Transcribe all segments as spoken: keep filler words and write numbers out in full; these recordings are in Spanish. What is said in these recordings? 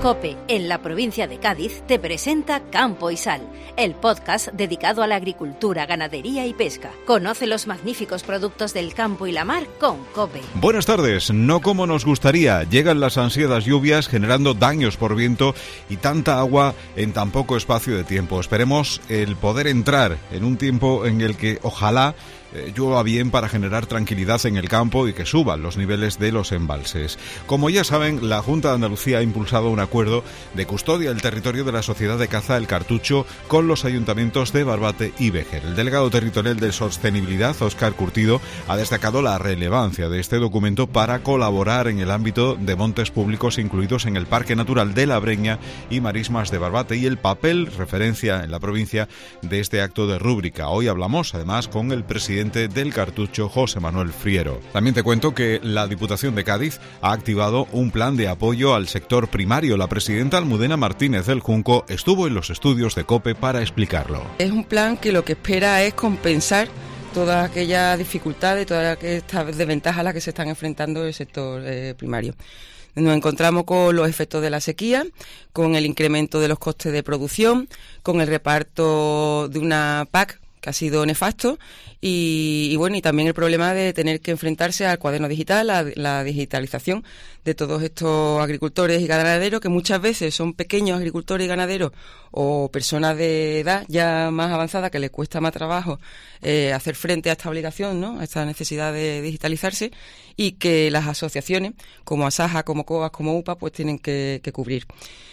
COPE, en la provincia de Cádiz, te presenta Campo y Sal, el podcast dedicado a la agricultura, ganadería y pesca. Conoce los magníficos productos del campo y la mar con COPE. Buenas tardes. No como nos gustaría. Llegan las ansiadas lluvias generando daños por viento y tanta agua en tan poco espacio de tiempo. Esperemos el poder entrar en un tiempo en el que ojalá Eh, llueva bien para generar tranquilidad en el campo y que suban los niveles de los embalses. Como ya saben, la Junta de Andalucía ha impulsado un acuerdo de custodia del territorio de la Sociedad de Caza El Cartucho con los ayuntamientos de Barbate y Vejer. El delegado territorial de Sostenibilidad, Óscar Curtido, ha destacado la relevancia de este documento para colaborar en el ámbito de montes públicos incluidos en el Parque Natural de la Breña y Marismas de Barbate y el papel referencia en la provincia de este acto de rúbrica. Hoy hablamos además con el presidente del Cartucho, José Manuel Friero. También te cuento que la Diputación de Cádiz ha activado un plan de apoyo al sector primario. La presidenta Almudena Martínez del Junco estuvo en los estudios de COPE para explicarlo. Es un plan que lo que espera es compensar todas aquellas dificultades, todas estas desventajas a las que se están enfrentando el sector eh, primario. Nos encontramos con los efectos de la sequía, con el incremento de los costes de producción, con el reparto de una P A C que ha sido nefasto y, y bueno, y también el problema de tener que enfrentarse al cuaderno digital, la, la digitalización de todos estos agricultores y ganaderos, que muchas veces son pequeños agricultores y ganaderos o personas de edad ya más avanzada que les cuesta más trabajo eh, hacer frente a esta obligación, ¿no?, a esta necesidad de digitalizarse, y que las asociaciones como ASAJA, como COAS, como UPA, pues tienen que, que cubrir.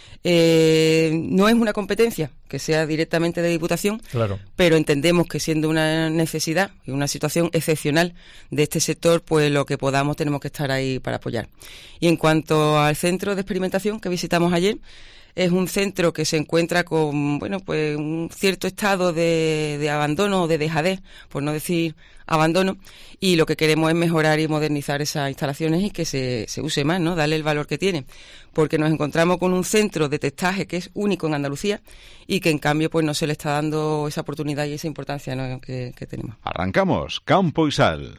Eh, no es una competencia que sea directamente de Diputación, claro, pero entendemos que siendo una necesidad y una situación excepcional de este sector, pues lo que podamos tenemos que estar ahí para apoyar. Y en cuanto al centro de experimentación que visitamos ayer, es un centro que se encuentra con, bueno, pues un cierto estado de, de abandono o de dejadez, por no decir abandono, y lo que queremos es mejorar y modernizar esas instalaciones y que se, se use más, ¿no?, darle el valor que tiene, porque nos encontramos con un centro de testaje que es único en Andalucía y que en cambio pues no se le está dando esa oportunidad y esa importancia, ¿no?, que, que tenemos. Arrancamos Campo y Sal.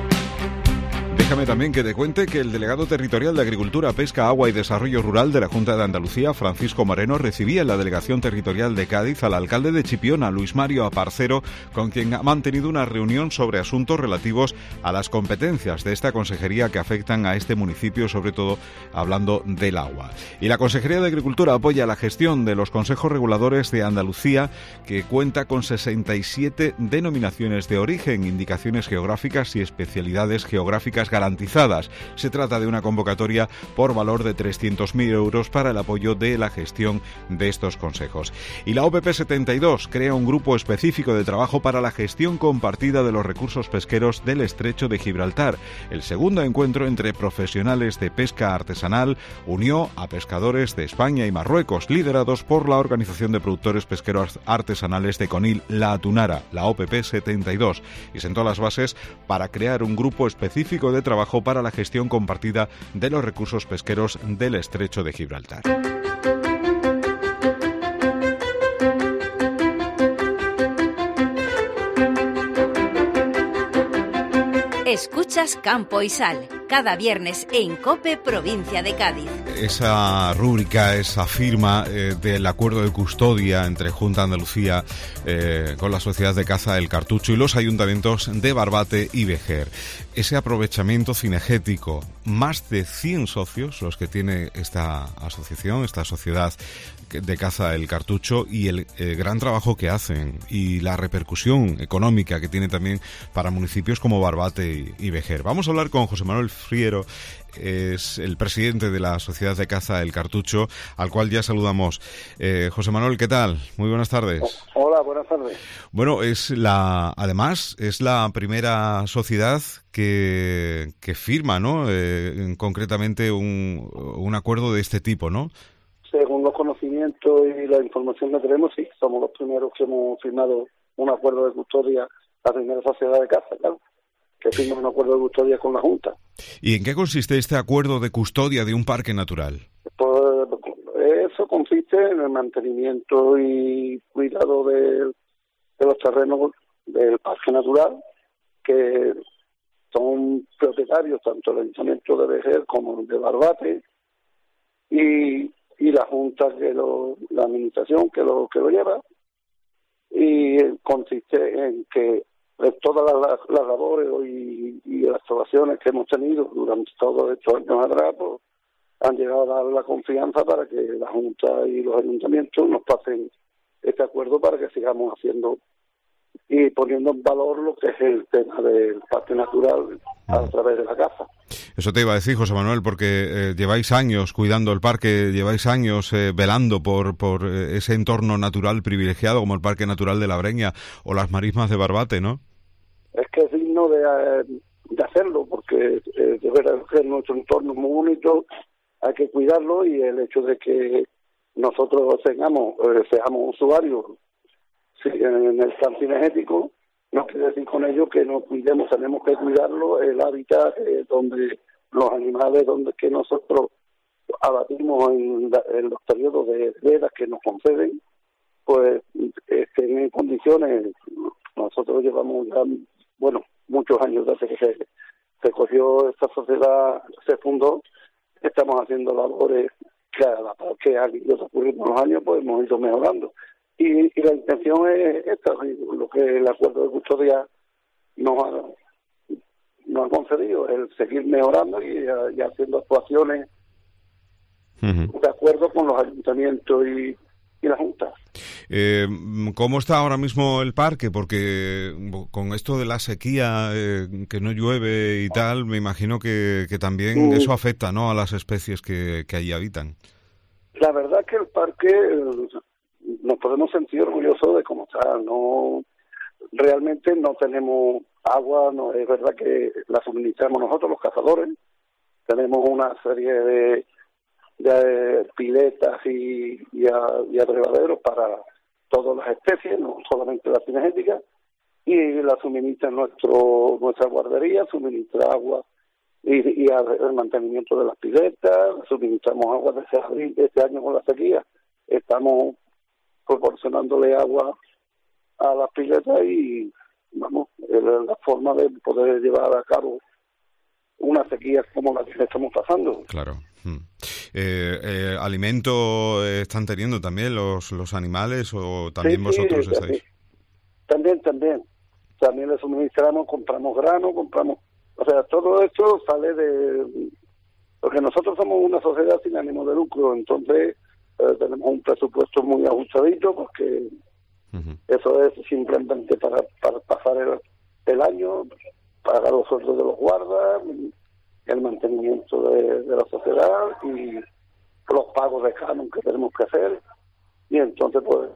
Déjame también que te cuente que el delegado territorial de Agricultura, Pesca, Agua y Desarrollo Rural de la Junta de Andalucía, Francisco Moreno, recibía en la delegación territorial de Cádiz al alcalde de Chipiona, Luis Mario Aparcero, con quien ha mantenido una reunión sobre asuntos relativos a las competencias de esta consejería que afectan a este municipio, sobre todo hablando del agua. Y la Consejería de Agricultura apoya la gestión de los consejos reguladores de Andalucía, que cuenta con sesenta y siete denominaciones de origen, indicaciones geográficas y especialidades geográficas garantizadas. Se trata de una convocatoria por valor de trescientos mil euros para el apoyo de la gestión de estos consejos. Y la O P P setenta y dos crea un grupo específico de trabajo para la gestión compartida de los recursos pesqueros del Estrecho de Gibraltar. El segundo encuentro entre profesionales de pesca artesanal unió a pescadores de España y Marruecos, liderados por la Organización de Productores Pesqueros Artesanales de Conil, La Atunara, la O P P setenta y dos, y sentó las bases para crear un grupo específico de de trabajo para la gestión compartida de los recursos pesqueros del Estrecho de Gibraltar. Escuchas Campo y Sal, cada viernes en COPE, provincia de Cádiz. Esa rúbrica, esa firma eh, del acuerdo de custodia entre Junta de Andalucía eh, con la Sociedad de Caza El Cartucho y los ayuntamientos de Barbate y Vejer. Ese aprovechamiento cinegético, más de cien socios los que tiene esta asociación, esta sociedad de Caza El Cartucho, y el eh, gran trabajo que hacen y la repercusión económica que tiene también para municipios como Barbate y, y Vejer. Vamos a hablar con José Manuel Friero, es el presidente de la Sociedad de Caza El Cartucho, al cual ya saludamos. Eh, José Manuel, ¿qué tal? Muy buenas tardes. Hola, buenas tardes. Bueno, es la, además, es la primera sociedad que, que firma, ¿no?, eh, concretamente un, un acuerdo de este tipo, ¿no? Según los conocimientos y la información que tenemos, sí, somos los primeros que hemos firmado un acuerdo de custodia, la primera sociedad de caza, claro, que firma un acuerdo de custodia con la Junta. ¿Y en qué consiste este acuerdo de custodia de un parque natural? Pues eso consiste en el mantenimiento y cuidado de, de los terrenos del parque natural, que son propietarios tanto el Ayuntamiento de Vejer como el de Barbate, y y la Junta, que lo, la administración que lo que lo lleva, y consiste en que de todas las, las labores y, y las actuaciones que hemos tenido durante todos estos años atrás, pues, han llegado a dar la confianza para que la Junta y los ayuntamientos nos pasen este acuerdo para que sigamos haciendo y poniendo en valor lo que es el tema del parque natural a través de la casa. Eso te iba a decir, José Manuel, porque eh, lleváis años cuidando el parque, lleváis años eh, velando por por eh, ese entorno natural privilegiado como el Parque Natural de la Breña o las Marismas de Barbate, ¿no? Es que es digno de, de hacerlo, porque eh, de verdad que nuestro entorno es muy bonito, hay que cuidarlo, y el hecho de que nosotros tengamos, eh, seamos usuarios sí, en el plan cinegético, no quiere decir con ello que no cuidemos, tenemos que cuidarlo, el hábitat eh, donde los animales donde que nosotros abatimos en, en los periodos de vedas que nos conceden, pues estén en condiciones. Nosotros llevamos ya, bueno, muchos años desde que se, se cogió esta sociedad, se fundó, estamos haciendo labores que a la par que han ido ocurriendo los años, pues hemos ido mejorando. Y, y la intención es esta, lo que el acuerdo de custodia nos ha, nos ha concedido, el seguir mejorando y, y haciendo actuaciones uh-huh. de acuerdo con los ayuntamientos y, y la Junta. Eh, ¿Cómo está ahora mismo el parque? Porque con esto de la sequía, eh, que no llueve y tal, me imagino que, que también eso afecta, ¿no?, a las especies que, que allí habitan. La verdad que el parque, nos podemos sentir orgullosos de cómo está. No, realmente no tenemos agua, no es verdad que la suministramos nosotros los cazadores. Tenemos una serie de de piletas y, y, a, y abrevaderos para todas las especies, no solamente las cinegéticas, y la suministra nuestro nuestra guardería, suministra agua y, y el mantenimiento de las piletas, suministramos agua desde abril de este año con la sequía, estamos proporcionándole agua a las piletas y vamos, es la forma de poder llevar a cabo una sequía como la que estamos pasando. Claro. Hmm. Eh, eh, ¿Alimento están teniendo también los los animales o también sí, vosotros sí, estáis? También, también. También le suministramos, compramos grano, compramos... O sea, todo esto sale de... Porque nosotros somos una sociedad sin ánimo de lucro, entonces eh, tenemos un presupuesto muy ajustadito porque uh-huh. eso es simplemente para, para pasar el, el año, pagar los sueldos de los guardas, el mantenimiento de, de la sociedad y los pagos de canon que tenemos que hacer, y entonces pues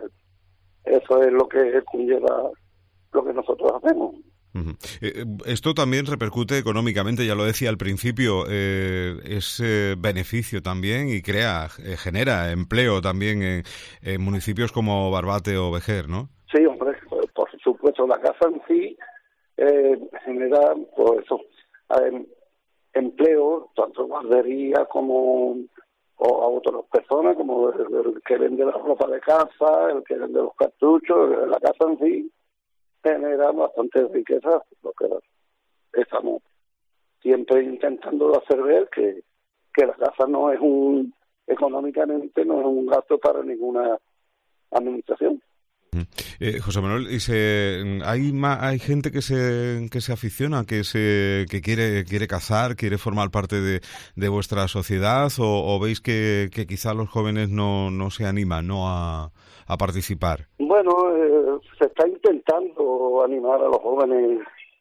eso es lo que conlleva lo que nosotros hacemos. Uh-huh. Eh, esto también repercute económicamente, ya lo decía al principio, eh, es eh, beneficio también y crea, eh, genera empleo también en, en municipios como Barbate o Vejer, ¿no? Sí, hombre, por supuesto, la casa en sí eh, genera pues eso, eh, empleo, tanto guardería como o a otras personas, como el, el que vende la ropa de casa, el que vende los cartuchos, la casa en sí genera bastante riqueza, lo que estamos siempre intentando hacer ver que, que la casa no es un, económicamente no es un gasto para ninguna administración. Eh, José Manuel, ¿y se, hay ma, hay gente que se que se aficiona, que se que quiere quiere cazar, quiere formar parte de, de vuestra sociedad, o, o veis que, que quizá los jóvenes no no se animan no a, a participar? Bueno, eh, se está intentando animar a los jóvenes.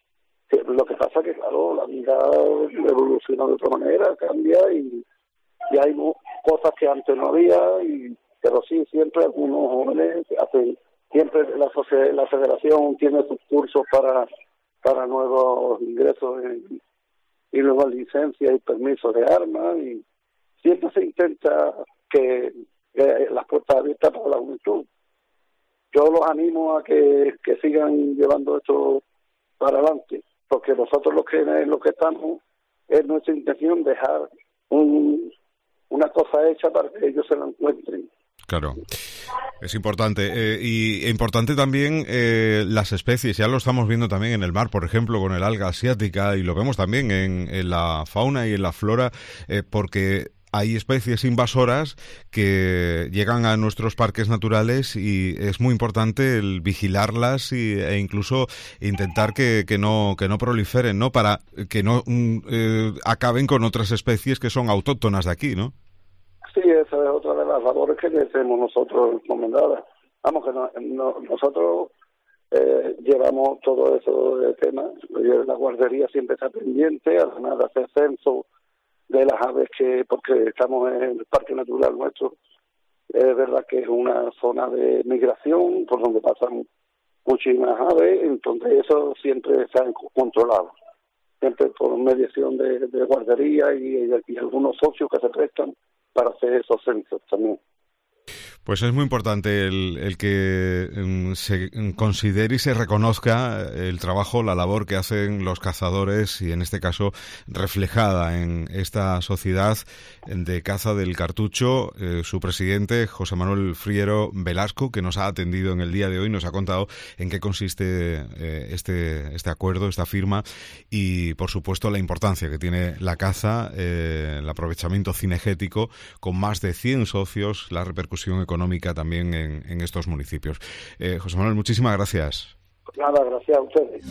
Lo que pasa que claro, la vida evoluciona de otra manera, cambia y, y hay cosas que antes no había, y pero sí siempre algunos jóvenes hacen. Siempre la sociedad, la federación tiene sus cursos para para nuevos ingresos en, y nuevas licencias y permisos de armas, y siempre se intenta que, que las puertas abiertas para la juventud. Yo los animo a que, que sigan llevando esto para adelante, porque nosotros lo que lo que estamos es nuestra intención dejar un, una cosa hecha para que ellos se la encuentren. Claro, es importante. Eh, y importante también eh, las especies, ya lo estamos viendo también en el mar, por ejemplo, con el alga asiática, y lo vemos también en, en la fauna y en la flora, eh, porque hay especies invasoras que llegan a nuestros parques naturales y es muy importante el vigilarlas y, e incluso intentar que, que no que no proliferen, ¿no? Para que no eh, acaben con otras especies que son autóctonas de aquí, ¿no? Sí, esa es otra de las labores que hacemos nosotros encomendadas. Vamos, que no, no, nosotros eh, llevamos todo eso de temas. La guardería siempre está pendiente, además de hacer censo de las aves, que porque estamos en el Parque Natural nuestro. Es verdad que es una zona de migración por donde pasan muchísimas aves, entonces eso siempre está controlado. Siempre por mediación de, de guardería y, y algunos socios que se prestan para hacer esos censos también. Pues es muy importante el, el que um, se considere y se reconozca el trabajo, la labor que hacen los cazadores y en este caso reflejada en esta sociedad de caza del cartucho. Eh, su presidente, José Manuel Friero Velasco, que nos ha atendido en el día de hoy, nos ha contado en qué consiste eh, este, este acuerdo, esta firma y por supuesto la importancia que tiene la caza, eh, el aprovechamiento cinegético con más de cien socios, la repercusión económica económica también en, en estos municipios. Eh, José Manuel, muchísimas gracias. Nada, gracias a ustedes.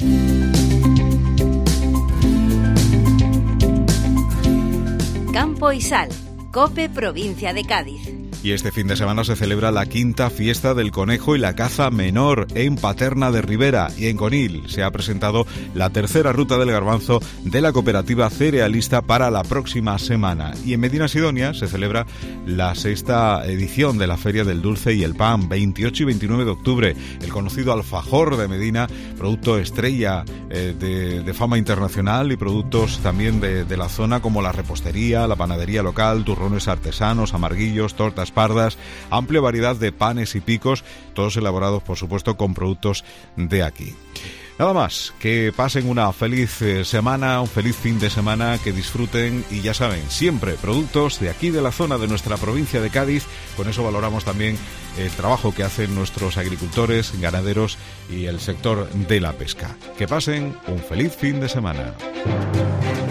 Campo y Sal, COPE Provincia de Cádiz. Y este fin de semana se celebra la quinta fiesta del conejo y la caza menor en Paterna de Ribera y en Conil. Se ha presentado la tercera ruta del garbanzo de la cooperativa cerealista para la próxima semana. Y en Medina Sidonia se celebra la sexta edición de la Feria del Dulce y el Pan, veintiocho y veintinueve de octubre. El conocido alfajor de Medina, producto estrella eh, de, de fama internacional y productos también de, de la zona como la repostería, la panadería local, turrones artesanos, amarguillos, tortas pardas, amplia variedad de panes y picos, todos elaborados, por supuesto, con productos de aquí. Nada más, que pasen una feliz eh, semana, un feliz fin de semana, que disfruten y ya saben, siempre productos de aquí de la zona de nuestra provincia de Cádiz. Con eso valoramos también el trabajo que hacen nuestros agricultores, ganaderos y el sector de la pesca. Que pasen un feliz fin de semana.